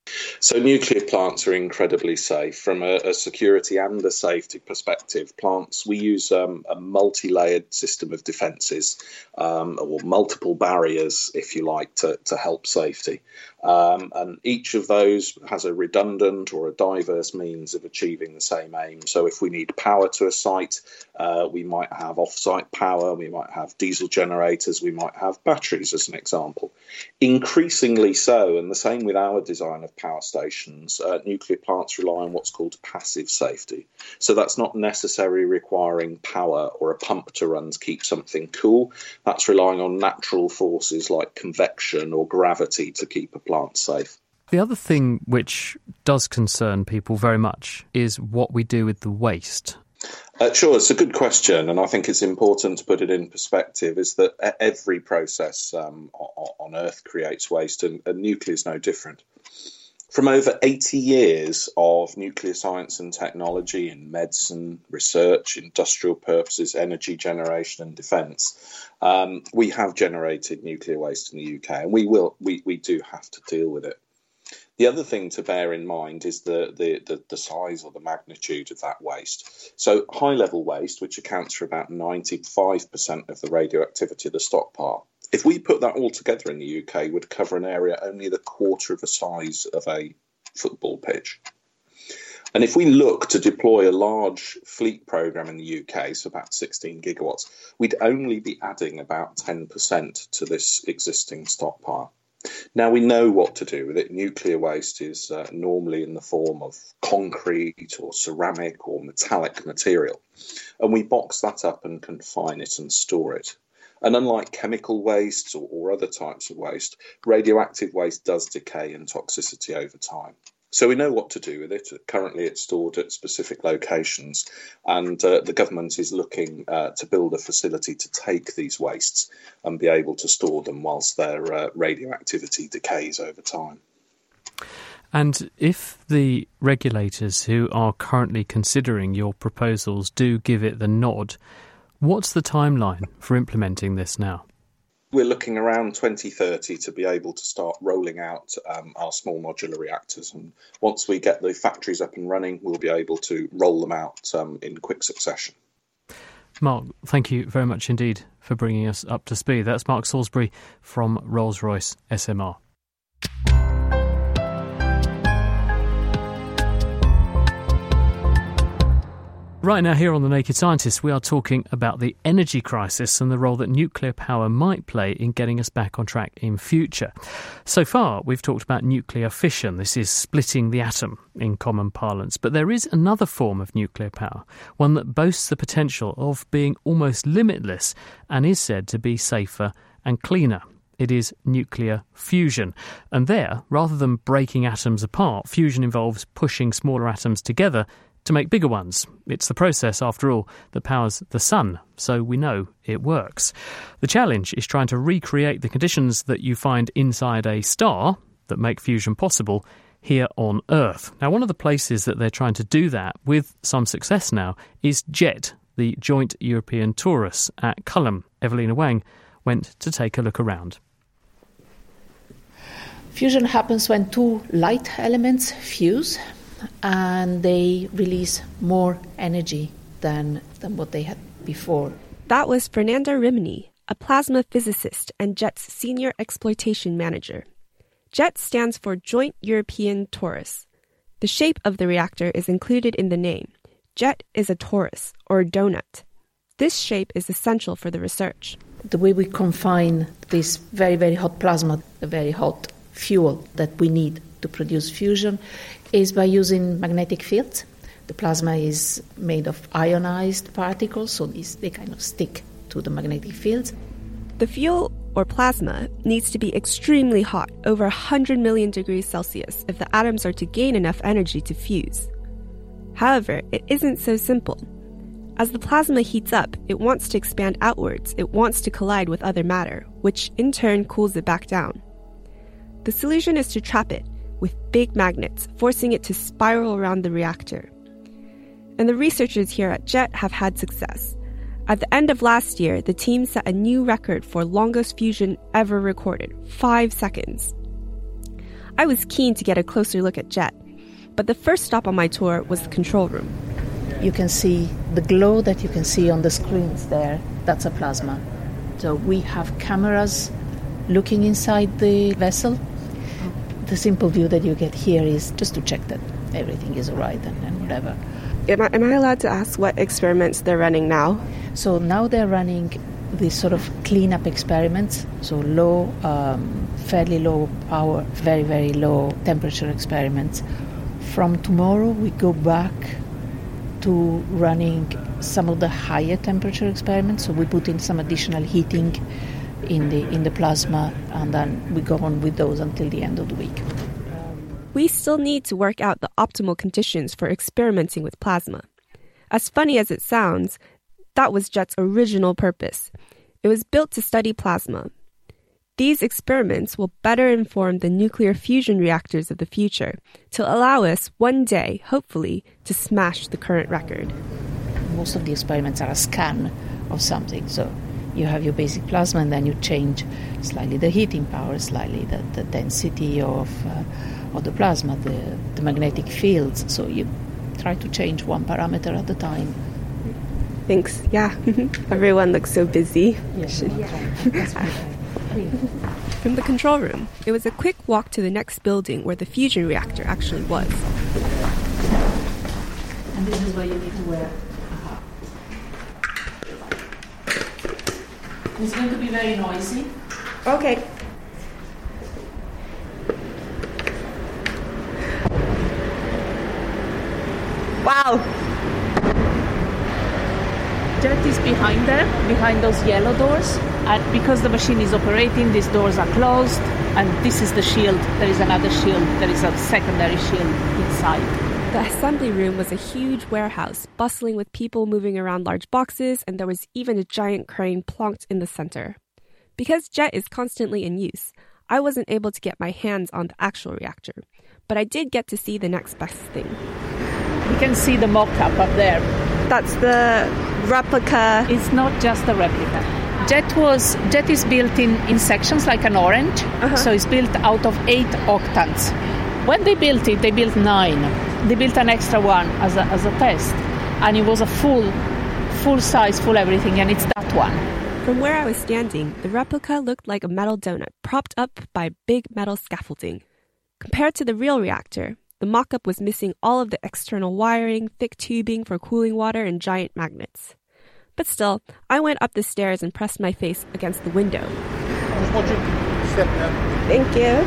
So nuclear plants are incredibly safe from a, a security and a safety perspective. Plants, we use um, a multi-layered system of defences, um, or multiple barriers, if you like, to, to help safety. Um, and each of those has a redundant or a diverse means of achieving the same aim. So if we need power to a site, uh, we might have off-site power, we might have diesel generators, we might have batteries as an example. Increasingly so, and the same with our design of power stations, uh, nuclear plants rely on what's called passive safety. So that's not necessarily requiring power or a pump to run to keep something cool. That's relying on natural forces like convection or gravity to keep a plant safe. The other thing which does concern people very much is what we do with the waste. Uh, sure, it's a good question, and I think it's important to put it in perspective, is that every process um, on Earth creates waste, and, and nuclear is no different. From over eighty years of nuclear science and technology in medicine, research, industrial purposes, energy generation and defence, um, we have generated nuclear waste in the U K, and we will, we, we do have to deal with it. The other thing to bear in mind is the, the, the, the size or the magnitude of that waste. So high-level waste, which accounts for about ninety-five percent of the radioactivity of the stockpile, if we put that all together in the U K, would cover an area only the quarter of the size of a football pitch. And if we look to deploy a large fleet programme in the U K, so about sixteen gigawatts, we'd only be adding about ten percent to this existing stockpile. Now, we know what to do with it. Nuclear waste is uh, normally in the form of concrete or ceramic or metallic material. And we box that up and confine it and store it. And unlike chemical waste or, or other types of waste, radioactive waste does decay in toxicity over time. So we know what to do with it. Currently, it's stored at specific locations, and uh, the government is looking uh, to build a facility to take these wastes and be able to store them whilst their uh, radioactivity decays over time. And if the regulators who are currently considering your proposals do give it the nod, what's the timeline for implementing this now? We're looking around twenty thirty to be able to start rolling out um, our small modular reactors. And once we get the factories up and running, we'll be able to roll them out um, in quick succession. Mark, thank you very much indeed for bringing us up to speed. That's Mark Salisbury from Rolls-Royce S M R. Right now, here on The Naked Scientist, we are talking about the energy crisis and the role that nuclear power might play in getting us back on track in future. So far, we've talked about nuclear fission. This is splitting the atom in common parlance. But there is another form of nuclear power, one that boasts the potential of being almost limitless and is said to be safer and cleaner. It is nuclear fusion. And there, rather than breaking atoms apart, fusion involves pushing smaller atoms together to make bigger ones. It's the process, after all, that powers the sun, so we know it works. The challenge is trying to recreate the conditions that you find inside a star that make fusion possible here on Earth. Now, one of the places that they're trying to do that, with some success now, is JET, the Joint European Torus at Culham. Evelina Wang went to take a look around. Fusion happens when two light elements fuse, and they release more energy than, than what they had before. That was Fernanda Rimini, a plasma physicist and JET's senior exploitation manager. JET stands for Joint European Torus. The shape of the reactor is included in the name. JET is a torus, or a donut. This shape is essential for the research. The way we confine this very, very hot plasma, the very hot fuel that we need to produce fusion, is by using magnetic fields. The plasma is made of ionized particles, so these, they kind of stick to the magnetic fields. The fuel, or plasma, needs to be extremely hot, over one hundred million degrees Celsius, if the atoms are to gain enough energy to fuse. However, it isn't so simple. As the plasma heats up, it wants to expand outwards, it wants to collide with other matter, which in turn cools it back down. The solution is to trap it with big magnets, forcing it to spiral around the reactor. And the researchers here at JET have had success. At the end of last year, the team set a new record for longest fusion ever recorded, five seconds. I was keen to get a closer look at JET, but the first stop on my tour was the control room. You can see the glow that you can see on the screens there. That's a plasma. So we have cameras looking inside the vessel. The simple view that you get here is just to check that everything is all right and, and whatever. Am I, am I allowed to ask what experiments they're running now? So now they're running these sort of cleanup experiments, so low, um, fairly low power, very, very low temperature experiments. From tomorrow, we go back to running some of the higher temperature experiments, so we put in some additional heating in the in the plasma, and then we go on with those until the end of the week. We still need to work out the optimal conditions for experimenting with plasma. As funny as it sounds, that was JET's original purpose. It was built to study plasma. These experiments will better inform the nuclear fusion reactors of the future to allow us one day, hopefully, to smash the current record. Most of the experiments are a scan of something, so you have your basic plasma and then you change slightly the heating power, slightly the, the density of, uh, of the plasma, the, the magnetic fields, so you try to change one parameter at a time. Thanks. Yeah. Everyone looks so busy. Yes. Yeah. From the control room, it was a quick walk to the next building where the fusion reactor actually was. And this is where you need to wear a hat. It's going to be very noisy. Okay. Wow. JET is behind there, behind those yellow doors. And because the machine is operating, these doors are closed. And this is the shield. There is another shield. There is a secondary shield inside. The assembly room was a huge warehouse, bustling with people moving around large boxes, and there was even a giant crane plonked in the center. Because JET is constantly in use, I wasn't able to get my hands on the actual reactor. But I did get to see the next best thing. You can see the mock-up up there. That's the replica. It's not just a replica. JET was JET is built in, in sections like an orange, uh-huh. So it's built out of eight octants. When they built it, they built nine. They built an extra one as a, as a test, and it was a full, full size, full everything, and it's that one. From where I was standing, the replica looked like a metal donut propped up by big metal scaffolding. Compared to the real reactor, the mock-up was missing all of the external wiring, thick tubing for cooling water, and giant magnets. But still, I went up the stairs and pressed my face against the window. Thank you.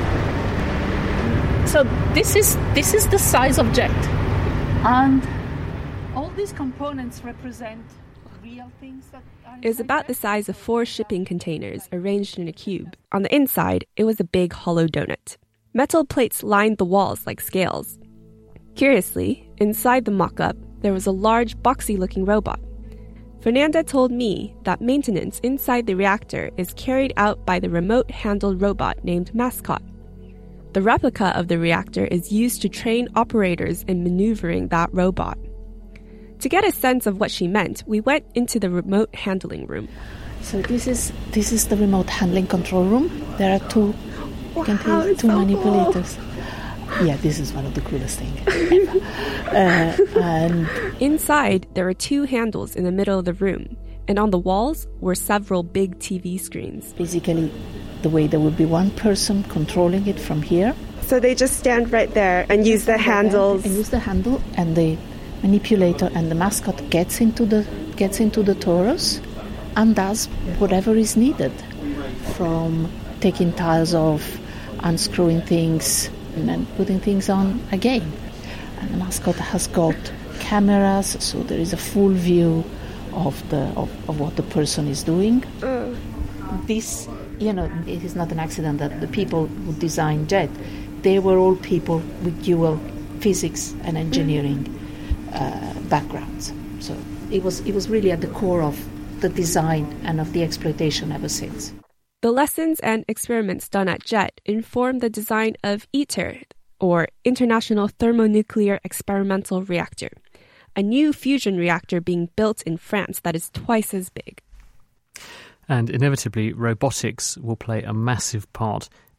So this is this is the size of JET. And all these components represent real things that are It was about the size of four shipping containers arranged in a cube. On the inside, it was a big hollow donut. Metal plates lined the walls like scales. Curiously, inside the mock-up, there was a large, boxy-looking robot. Fernanda told me that maintenance inside the reactor is carried out by the remote-handled robot named Mascot. The replica of the reactor is used to train operators in maneuvering that robot. To get a sense of what she meant, we went into the remote handling room. So this is this is the remote handling control room. There are two, wow, can two so manipulators. Cool. Yeah, this is one of the coolest things ever. uh, and inside, there are two handles in the middle of the room, and on the walls were several big T V screens. Basically, the way there would be one person controlling it from here. So they just stand right there and use the handles. And use the handle, and the manipulator and the mascot gets into the gets into the torus and does whatever is needed, from taking tiles off, unscrewing things, and then putting things on again. And the mascot has got cameras, so there is a full view of the of, of what the person is doing. Uh. This, you know, it is not an accident that the people who designed JET, they were all people with dual physics and engineering uh, backgrounds. So it was it was really at the core of the design and of the exploitation ever since. The lessons and experiments done at JET informed the design of ITER, or International Thermonuclear Experimental Reactor, a new fusion reactor being built in France that is twice as big. And inevitably, robotics will play a massive part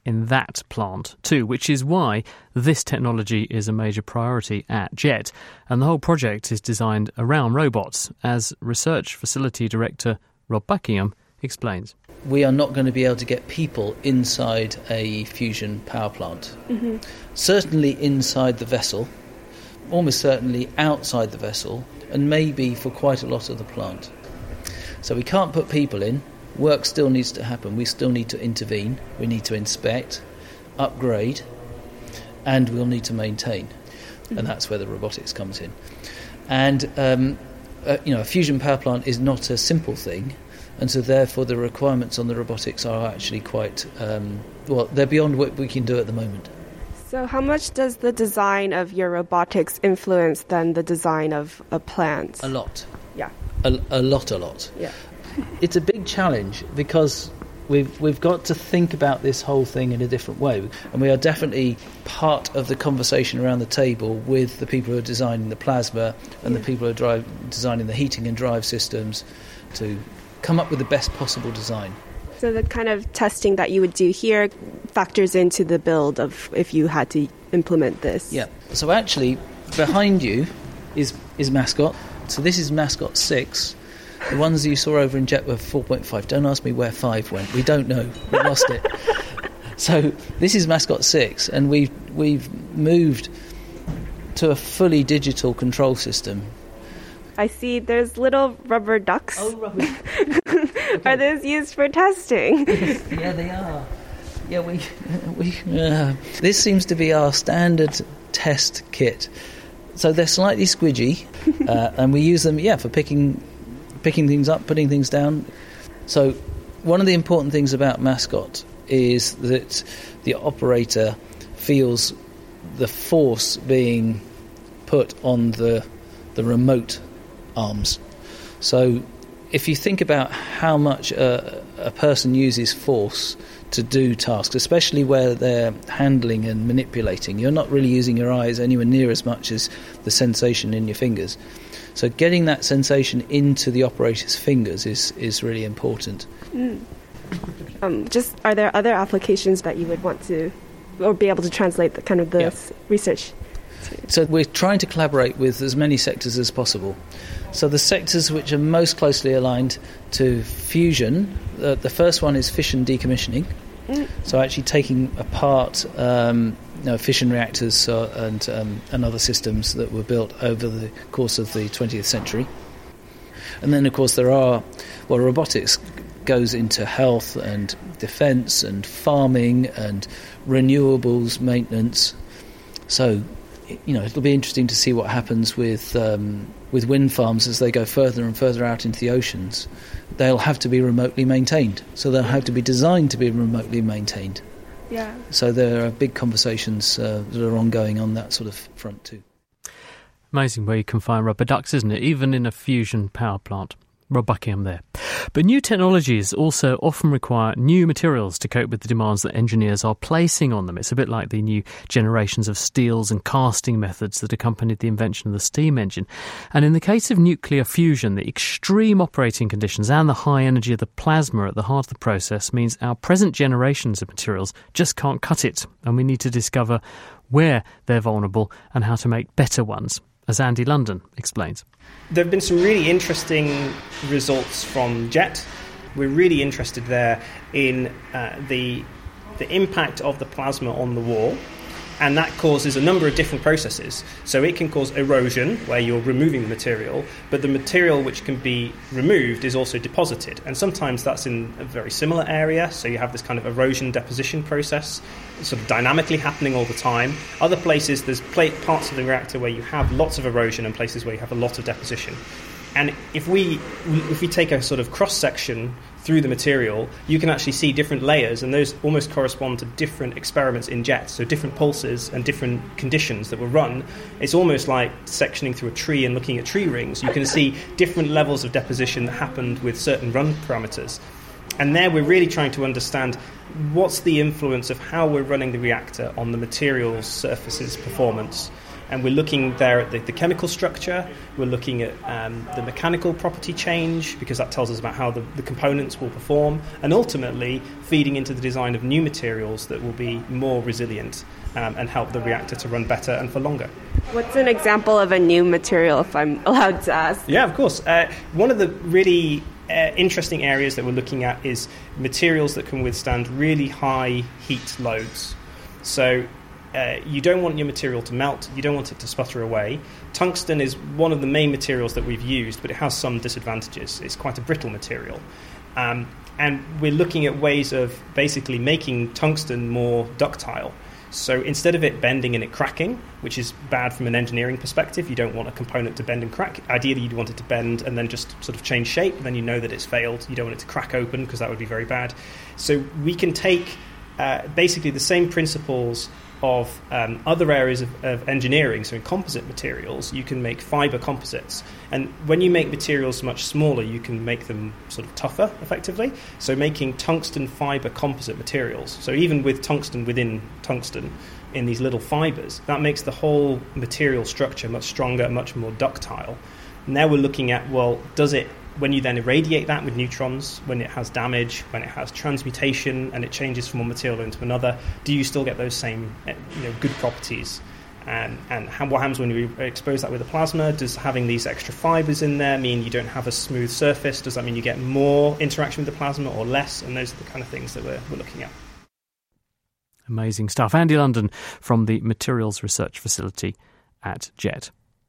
in that plant too, which is why this technology is a major priority at JET. And the whole project is designed around robots, as Research Facility Director Rob Buckingham explains. We are not going to be able to get people inside a fusion power plant. Mm-hmm. Certainly inside the vessel, almost certainly outside the vessel, and maybe for quite a lot of the plant. So we can't put people in. Work still needs to happen. We still need to intervene. We need to inspect, upgrade, and we'll need to maintain. Mm-hmm. And that's where the robotics comes in. And um, uh, you know, a fusion power plant is not a simple thing, and so therefore the requirements on the robotics are actually quite um, well. They're beyond what we can do at the moment. So how much does the design of your robotics influence then the design of a plant? A lot. Yeah. A, a lot, a lot. Yeah. It's a big challenge because we've we've got to think about this whole thing in a different way, and we are definitely part of the conversation around the table with the people who are designing the plasma and yeah. the people who are drive, designing the heating and drive systems to come up with the best possible design. So the kind of testing that you would do here factors into the build of if you had to implement this. Yeah. So actually, behind you is is Mascot. So this is Mascot six. The ones that you saw over in Jet were four point five. Don't ask me where five went. We don't know. We lost it. So this is Mascot six, and we've we've moved to a fully digital control system. I see there's little rubber ducks. Oh, rubber. Okay. Are those used for testing? Yeah, they are. Yeah, we we. Uh, this seems to be our standard test kit. So they're slightly squidgy, uh, and we use them, yeah, for picking picking things up, putting things down. So one of the important things about Mascot is that the operator feels the force being put on the the remote arms. So if you think about how much a, a person uses force to do tasks, especially where they're handling and manipulating, you're not really using your eyes anywhere near as much as the sensation in your fingers. So getting that sensation into the operator's fingers is, is really important. Mm. Um, just are there other applications that you would want to, or be able to translate the kind of the yeah. research? So we're trying to collaborate with as many sectors as possible. So the sectors which are most closely aligned to fusion, uh, the first one is fission decommissioning. Mm. So actually taking apart um, you know, fission reactors uh, and um, and other systems that were built over the course of the twentieth century. And then, of course, there are, well, robotics goes into health and defence and farming and renewables maintenance. So, you know, it'll be interesting to see what happens with um, with wind farms as they go further and further out into the oceans. They'll have to be remotely maintained, so they'll have to be designed to be remotely maintained. Yeah. So there are big conversations uh, that are ongoing on that sort of front too. Amazing where you can find rubber ducks, isn't it? Even in a fusion power plant. Rob Buckingham there. But new technologies also often require new materials to cope with the demands that engineers are placing on them. It's a bit like the new generations of steels and casting methods that accompanied the invention of the steam engine. And in the case of nuclear fusion, the extreme operating conditions and the high energy of the plasma at the heart of the process means our present generations of materials just can't cut it, and we need to discover where they're vulnerable and how to make better ones, as Andy London explains. There have been some really interesting results from JET. We're really interested there in uh, the the impact of the plasma on the wall, and that causes a number of different processes. So it can cause erosion, where you're removing the material, but the material which can be removed is also deposited, and sometimes that's in a very similar area, so you have this kind of erosion deposition process sort of dynamically happening all the time. Other places, there's plate parts of the reactor where you have lots of erosion and places where you have a lot of deposition. And if we if we take a sort of cross-section through the material, you can actually see different layers, and those almost correspond to different experiments in JET, so different pulses and different conditions that were run. It's almost like sectioning through a tree and looking at tree rings. You can see different levels of deposition that happened with certain run parameters. And there we're really trying to understand what's the influence of how we're running the reactor on the material's surface's performance. And we're looking there at the, the chemical structure, we're looking at um, the mechanical property change, because that tells us about how the, the components will perform, and ultimately feeding into the design of new materials that will be more resilient um, and help the reactor to run better and for longer. What's an example of a new material, if I'm allowed to ask? Yeah, of course. Uh, one of the really uh, interesting areas that we're looking at is materials that can withstand really high heat loads. So uh, you don't want your material to melt, you don't want it to sputter away. Tungsten is one of the main materials that we've used, but it has some disadvantages. It's quite a brittle material. Um, and we're looking at ways of basically making tungsten more ductile. So instead of it bending and it cracking, which is bad from an engineering perspective, you don't want a component to bend and crack. Ideally, you'd want it to bend and then just sort of change shape, and then you know that it's failed. You don't want it to crack open, because that would be very bad. So we can take uh, basically the same principles of um, other areas of, of engineering. So in composite materials, you can make fibre composites. And when you make materials much smaller, you can make them sort of tougher, effectively. So making tungsten fibre composite materials. So even with tungsten within tungsten, in these little fibres, that makes the whole material structure much stronger, much more ductile. Now we're looking at, well, does it, when you then irradiate that with neutrons, when it has damage, when it has transmutation and it changes from one material into another, do you still get those same, you know, good properties? And, and how, what happens when you expose that with a plasma? Does having these extra fibres in there mean you don't have a smooth surface? Does that mean you get more interaction with the plasma or less? And those are the kind of things that we're, we're looking at. Amazing stuff. Andy London from the Materials Research Facility at JET.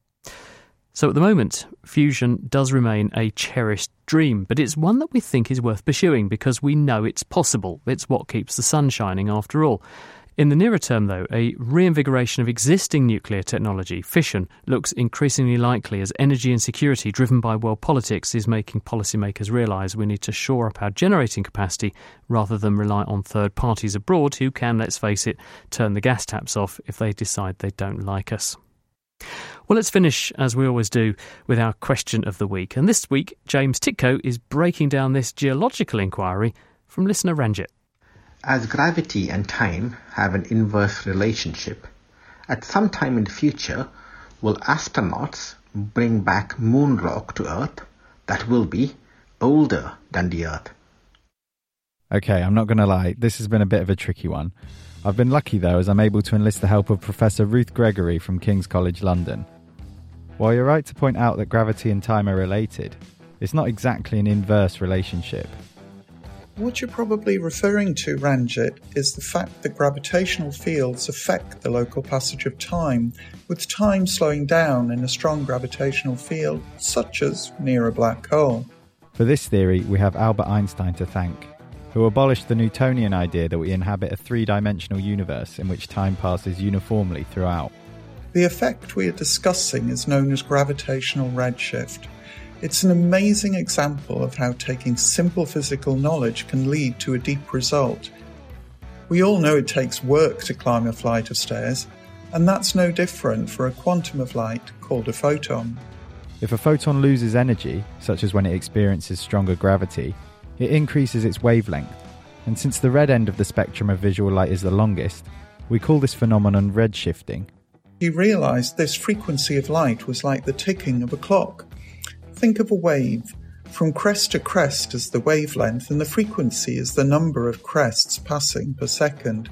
So at the moment, fusion does remain a cherished dream, but it's one that we think is worth pursuing because we know it's possible. It's what keeps the sun shining after all. In the nearer term, though, a reinvigoration of existing nuclear technology, fission, looks increasingly likely as energy insecurity driven by world politics is making policymakers realise we need to shore up our generating capacity rather than rely on third parties abroad who can, let's face it, turn the gas taps off if they decide they don't like us. Well, let's finish, as we always do, with our question of the week. And this week, James Titko is breaking down this geological inquiry from listener Ranjit. As gravity and time have an inverse relationship, at some time in the future, will astronauts bring back moon rock to Earth that will be older than the Earth? Okay, I'm not going to lie, this has been a bit of a tricky one. I've been lucky, though, as I'm able to enlist the help of Professor Ruth Gregory from King's College London. While you're right to point out that gravity and time are related, it's not exactly an inverse relationship. What you're probably referring to, Ranjit, is the fact that gravitational fields affect the local passage of time, with time slowing down in a strong gravitational field, such as near a black hole. For this theory, we have Albert Einstein to thank, who abolished the Newtonian idea that we inhabit a three-dimensional universe in which time passes uniformly throughout. The effect we are discussing is known as gravitational redshift. It's an amazing example of how taking simple physical knowledge can lead to a deep result. We all know it takes work to climb a flight of stairs, and that's no different for a quantum of light called a photon. If a photon loses energy, such as when it experiences stronger gravity, it increases its wavelength, and since the red end of the spectrum of visual light is the longest, we call this phenomenon redshifting. He realised this frequency of light was like the ticking of a clock. Think of a wave. From crest to crest is the wavelength, and the frequency is the number of crests passing per second.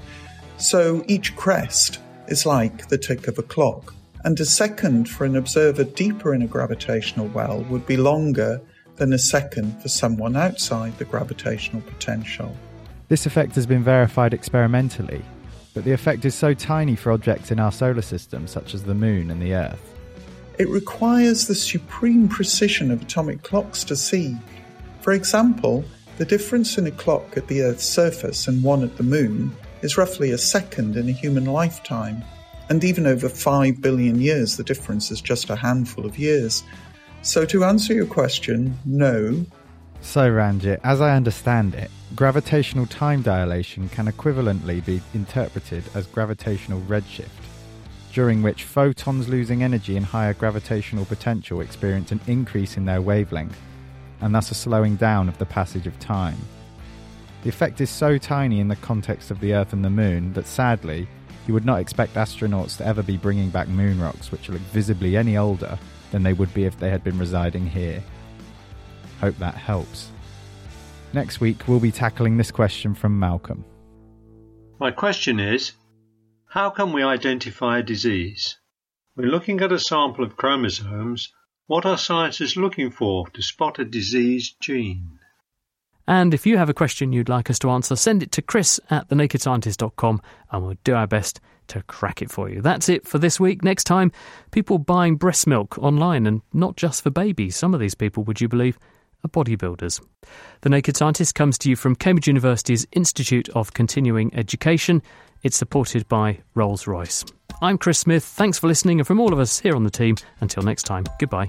So each crest is like the tick of a clock, and a second for an observer deeper in a gravitational well would be longer than a second for someone outside the gravitational potential. This effect has been verified experimentally, but the effect is so tiny for objects in our solar system, such as the Moon and the Earth. It requires the supreme precision of atomic clocks to see. For example, the difference in a clock at the Earth's surface and one at the Moon is roughly a second in a human lifetime, and even over five billion years the difference is just a handful of years. So to answer your question, no. So Ranjit, as I understand it, gravitational time dilation can equivalently be interpreted as gravitational redshift, during which photons losing energy in higher gravitational potential experience an increase in their wavelength, and thus a slowing down of the passage of time. The effect is so tiny in the context of the Earth and the Moon that sadly, You would not expect astronauts to ever be bringing back moon rocks which look visibly any older than they would be if they had been residing here. Hope that helps. Next week we'll be tackling this question from Malcolm. My question is, how can we identify a disease? When looking at a sample of chromosomes, what are scientists looking for to spot a diseased gene? And if you have a question you'd like us to answer, send it to chris at the naked scientist dot com and we'll do our best to crack it for you. That's it for this week. Next time, people buying breast milk online, and not just for babies. Some of these people, would you believe, are bodybuilders. The Naked Scientist comes to you from Cambridge University's Institute of Continuing Education. It's supported by Rolls-Royce. I'm Chris Smith. Thanks for listening, and from all of us here on the team, until next time, goodbye.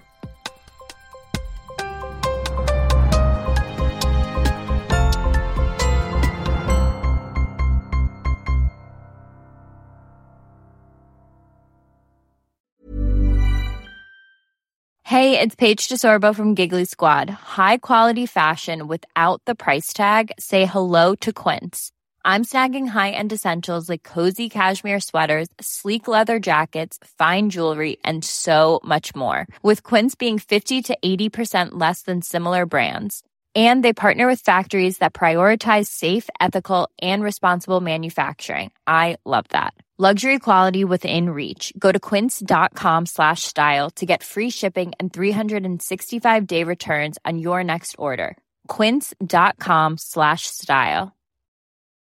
Hey, it's Paige DeSorbo from Giggly Squad. High quality fashion without the price tag. Say hello to Quince. I'm snagging high-end essentials like cozy cashmere sweaters, sleek leather jackets, fine jewelry, and so much more. With Quince being fifty to eighty percent less than similar brands. And they partner with factories that prioritize safe, ethical, and responsible manufacturing. I love that. Luxury quality within reach. Go to quince.com slash style to get free shipping and three sixty-five day returns on your next order. Quince.com slash style.